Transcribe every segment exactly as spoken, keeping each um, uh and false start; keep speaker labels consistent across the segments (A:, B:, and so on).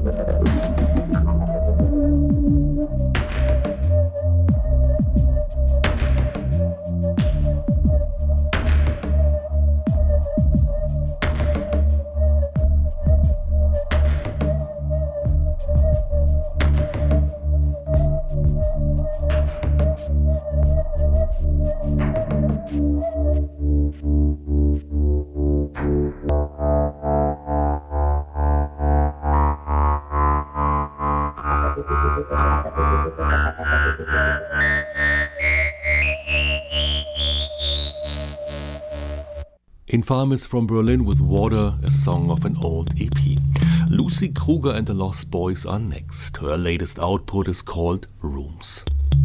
A: Infamous from Berlin with Water, a song of an old E P. Lucy Kruger and the Lost Boys are next. Her latest output is called Rooms.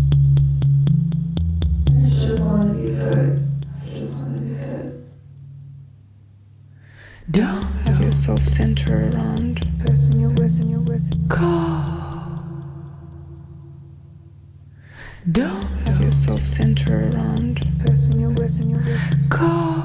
B: I just want to be hers. I just want to be hers.
C: Don't have yourself center around the person you're with and you're with. Call. Don't have yourself center around the person you're with and you're with. Call.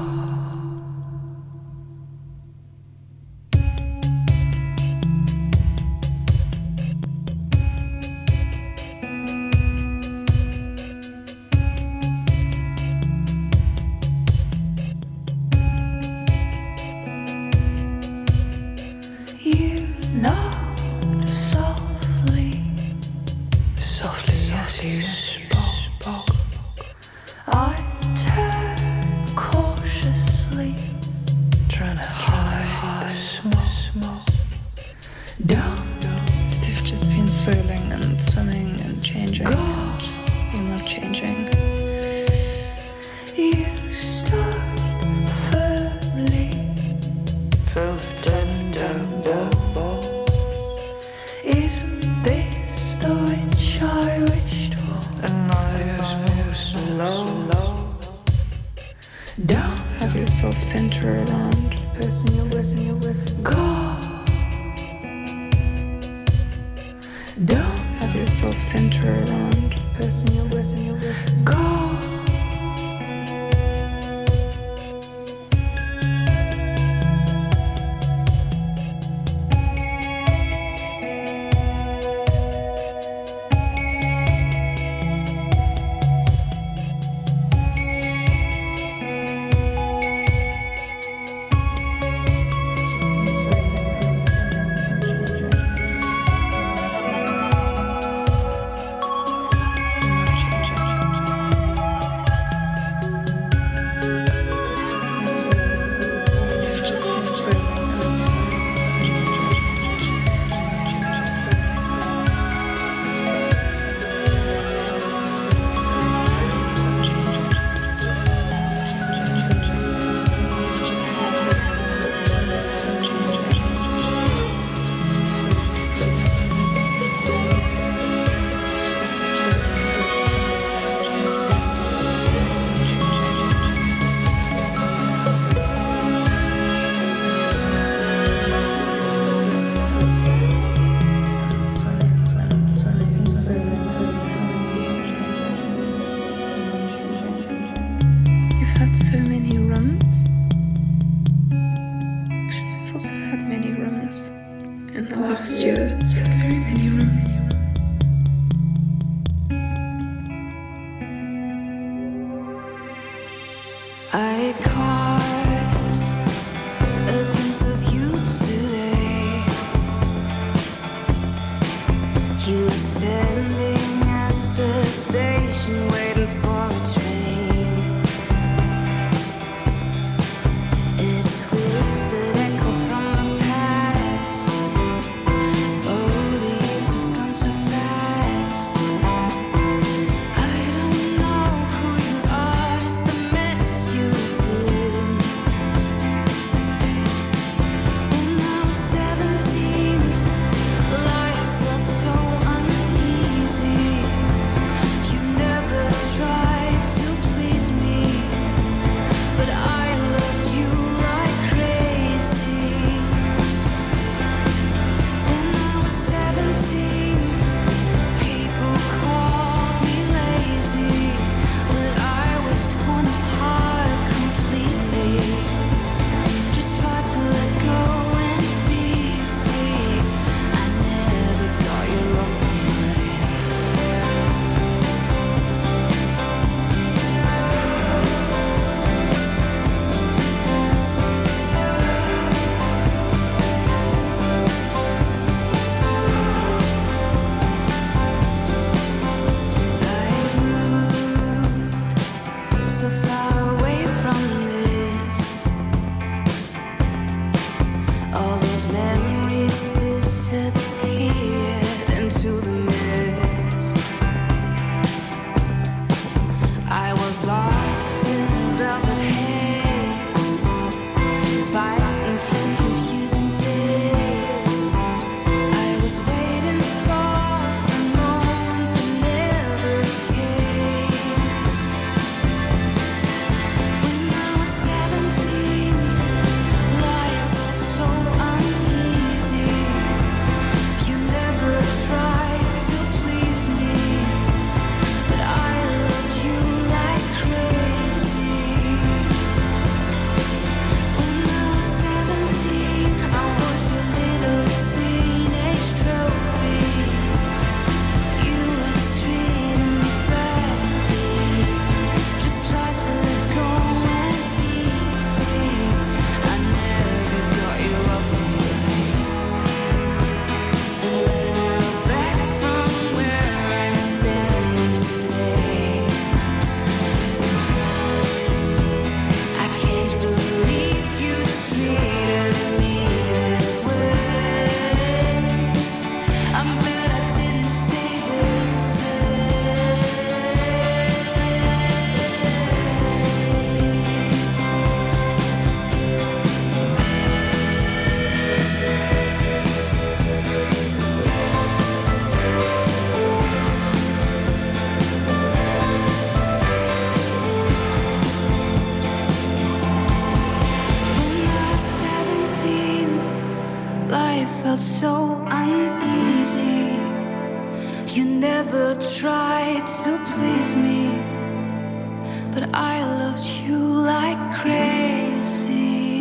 B: please me, but I loved you like crazy.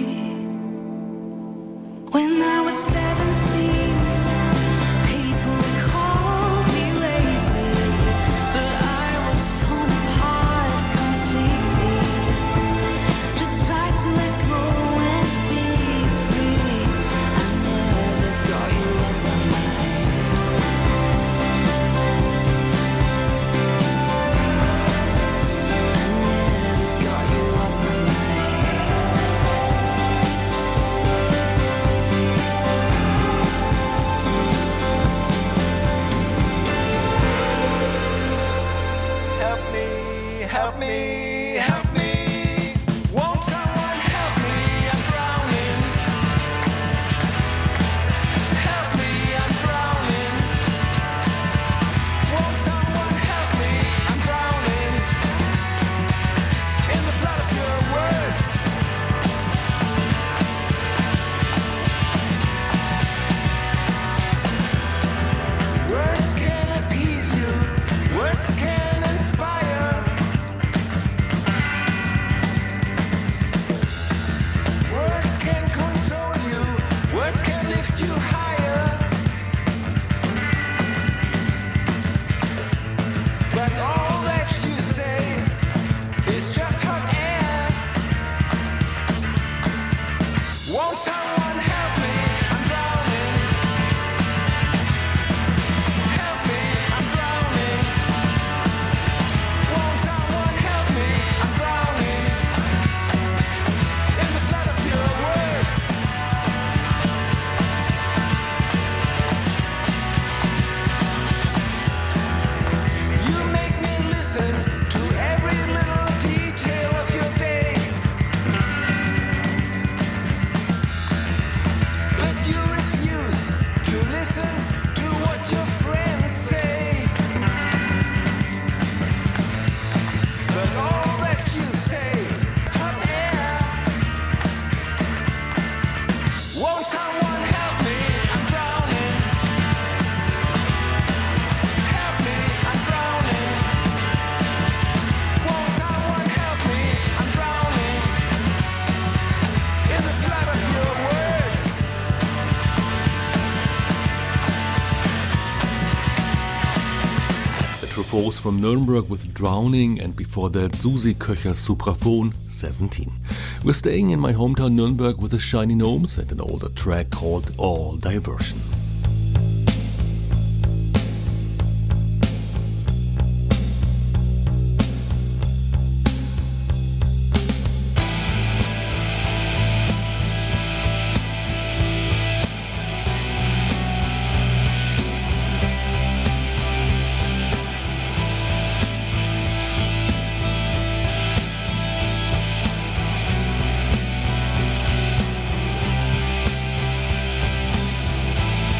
B: When I was seventeen, people called me lazy, but I was torn apart completely. Just tried to let go and be free. I never got you off my mind. I never got you off my mind.
D: Help me, help me, help me. Won't someone help me? I'm drowning. Help me, I'm drowning. Won't someone help me? I'm drowning. In the flood of your words. Words can appease you. Words can inspire. Words can console you. Words can lift you higher. But all that you say is just hot air. Won't someone help me? I'm drowning. Help me, I'm drowning. Won't someone help me? I'm drowning. In the flood of your words. You make me listen to every little detail of your day. But you refuse to listen to what your friends say. But all that you say is hot air. Won't someone help me? I'm drowning. Help me, I'm drowning. Won't someone help me? I'm drowning. In the flood of your words.
A: The Truffaut's from Nuremberg with Drowning, and before that Susi Köcher's Supraphon, seventeen. We're staying in my hometown Nuremberg with the Shiny Gnomes and an older track called All Diversion.
D: Help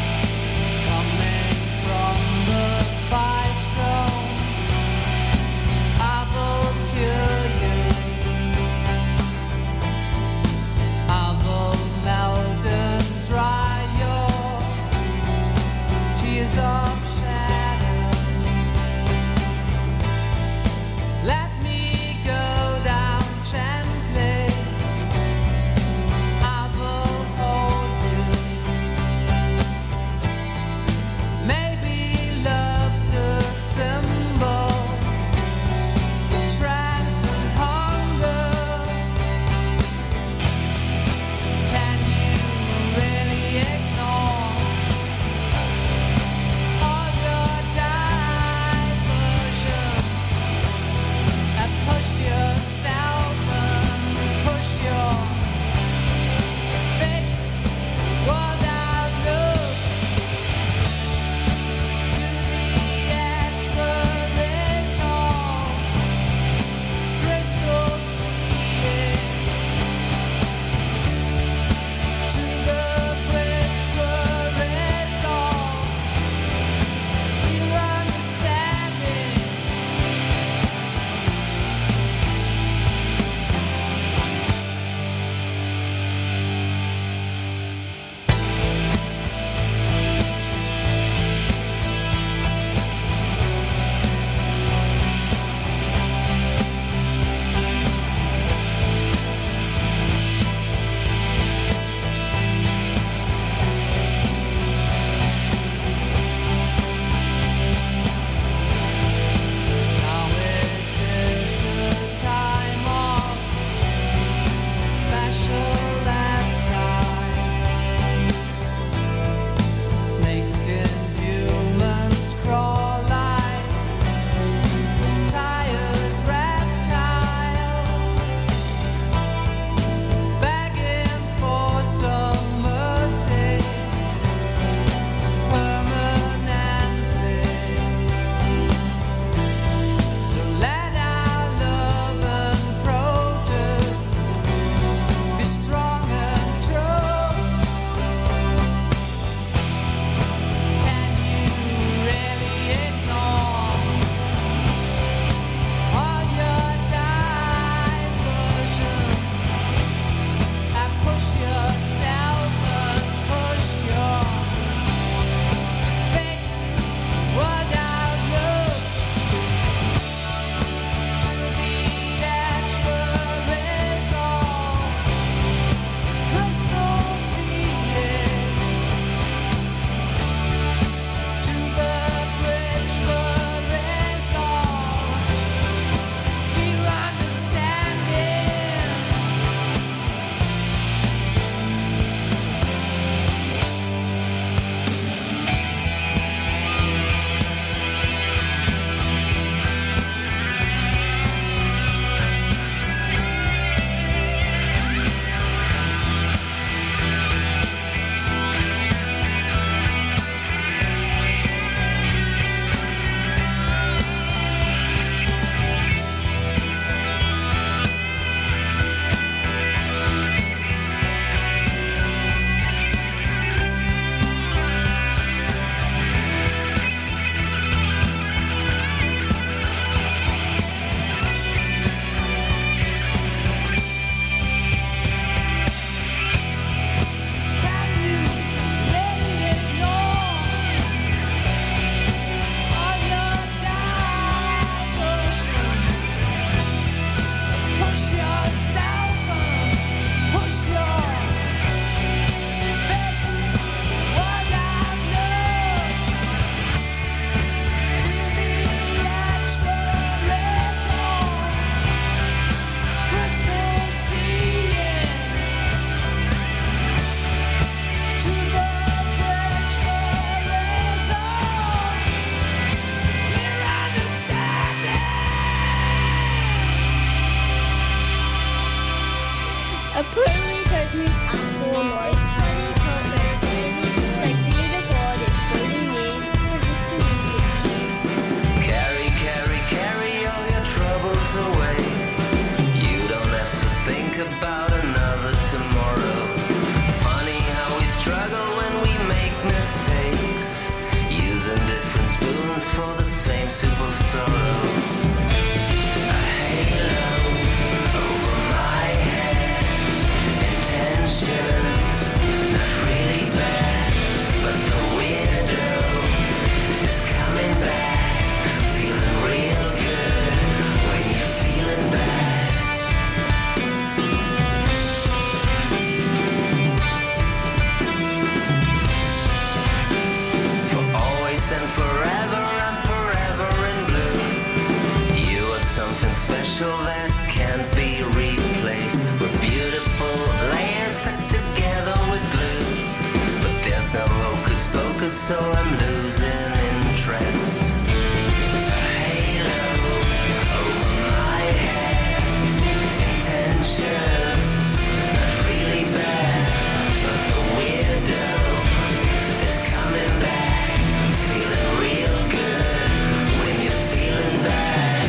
E: potential that can't be replaced. We're beautiful layers stuck together with glue, but there's no hocus pocus, so I'm losing interest. A halo over my head, intentions not really bad, but the weirdo is coming back. Feeling real good when you're feeling bad.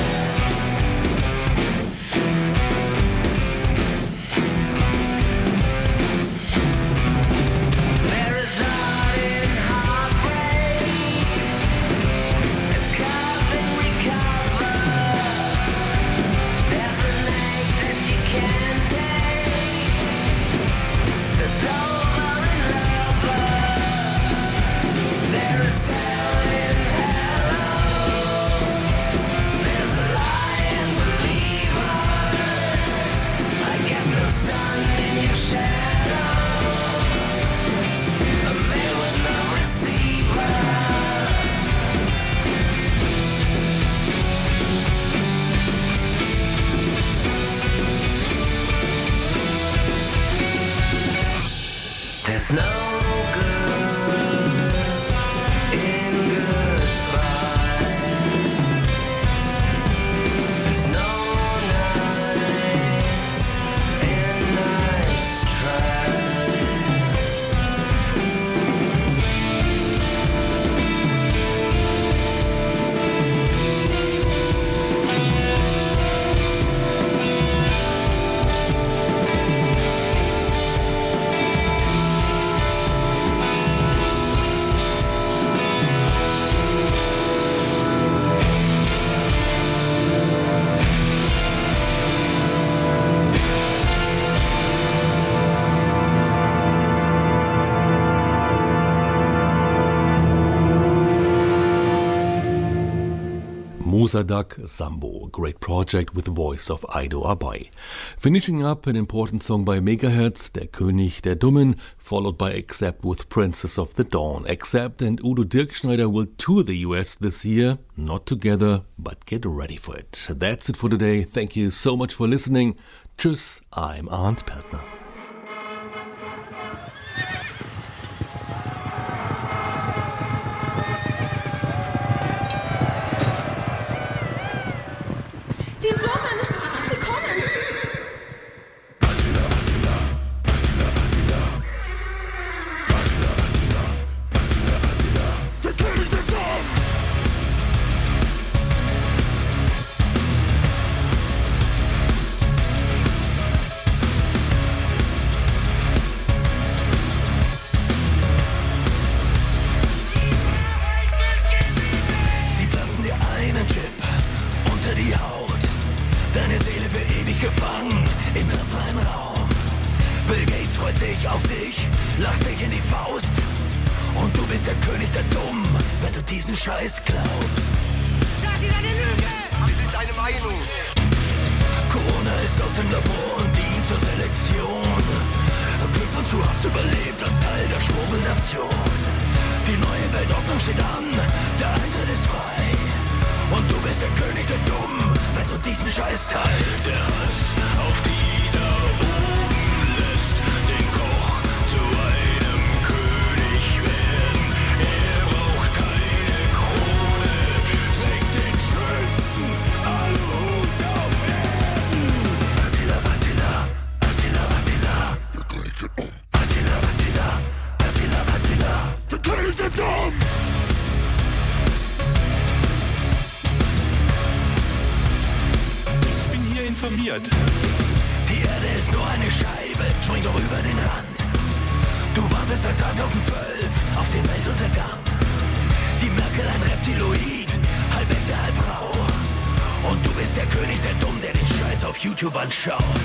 E: There is art in heartbreak, and carving recover. There's a night that you can't take. There's over in lover. There is hell in hello. There's a lying believer. I get no sun in your shadow. A man with no receiver. There's no good in goodbye. There's no nice in nice try.
A: Muzadaq Sambo, a great project with the voice of Aido Abai. Finishing up an important song by Megahertz, Der König der Dummen, followed by Accept with Princess of the Dawn. Accept and Udo Dirkschneider will tour the U S this year, not together, but get ready for it. That's it for today. Thank you so much for listening. Tschüss, I'm Arndt Peltner.
F: Die Dummen! Sie kommen!
D: Sie pflanzen dir einen Chip unter die Haut. Deine Seele für ewig gefangen im hirnfreien Raum. Bill Gates freut sich auf dich, lacht sich in die Faust. Und du bist der König der Dummen, wenn du diesen Scheiß glaubst.
G: Das ist eine Lüge! Das ist eine Meinung!
D: Corona ist aus dem Labor und dient zur Selektion. Glückwunsch, du hast überlebt als Teil der Schmuggelnation. Die neue Weltordnung steht an, der Eintritt ist frei. Und du bist der König der Dummen, wenn du diesen Scheiß teilst. Der Hass auf die da oben lässt den Koch zu einem König werden. Er braucht keine Krone, trägt den schönsten Aluhut auf Erden. Attila, Attila, Attila, Attila, der König der Dummen. Attila, Attila, Attila, Attila, der König der Dummen.
H: Informiert.
D: Die Erde ist nur eine Scheibe, spring doch über den Rand. Du wartest seit zweitausendzwölf auf den Weltuntergang. Die Merkel ein Reptiloid, halb Echse, halb Frau. Und du bist der König der Dummen, der den Scheiß auf YouTube anschaut.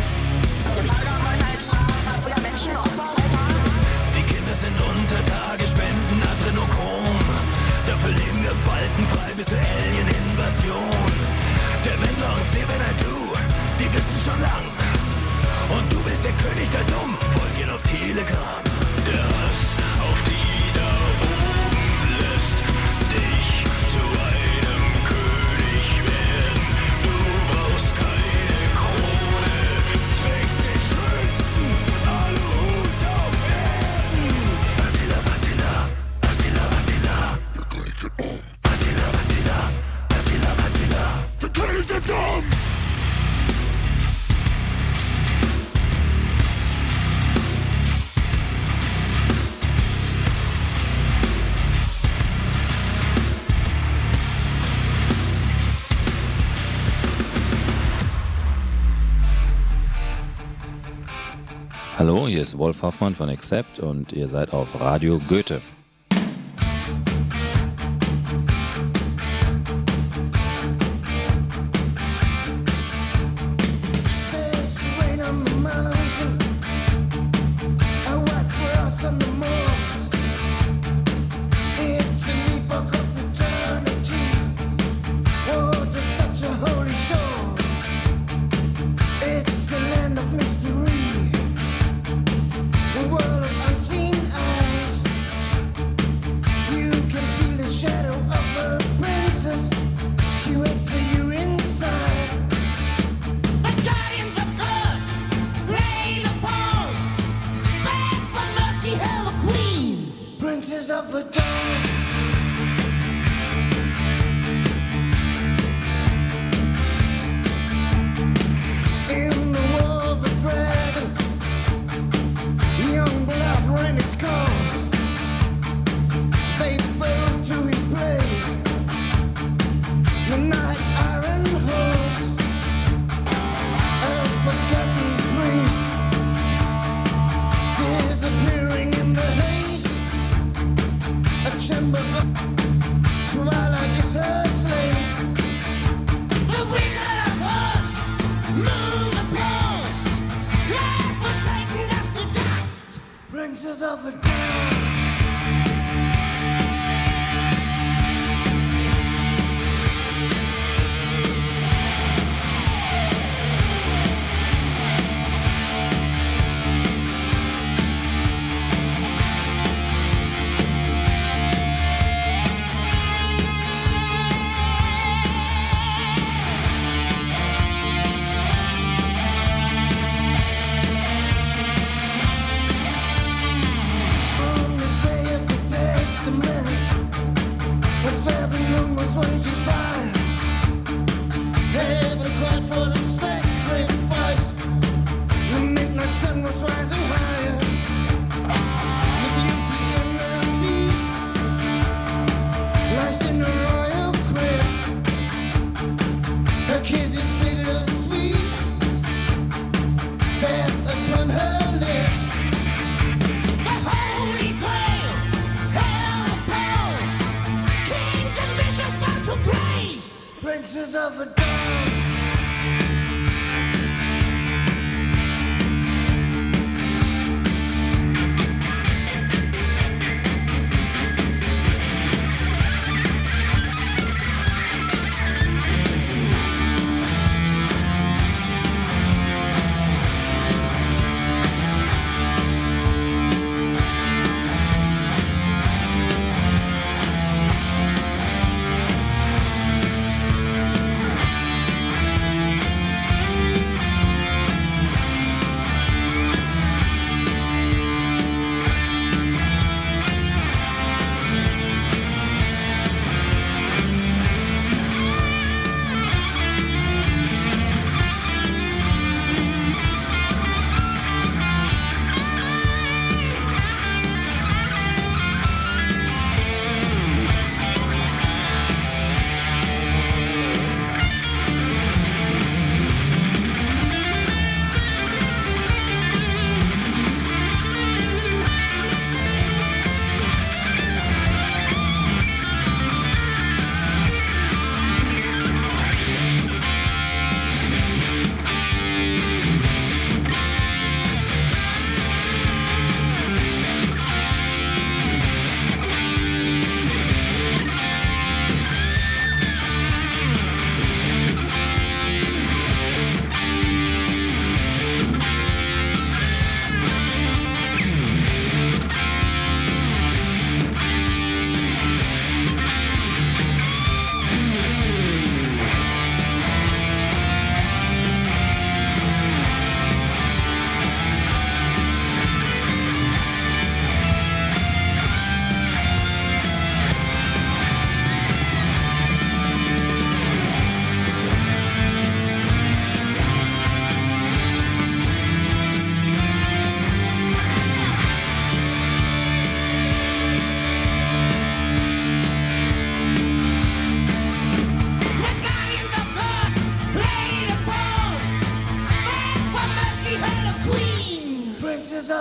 D: Die Kinder sind unter Tage, spenden Adrenochrom. Dafür leben wir waltenfrei bis zur Alien-Invasion. Der Wendler und Xavier, die wissen schon lang. Und du bist der König der Dummen, folgen auf Telegram. Der Hass auf die da oben lässt dich zu einem König werden. Du brauchst
H: Hallo, hier ist Wolf Hoffmann von Accept und ihr seid auf Radio Goethe.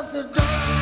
I: the door.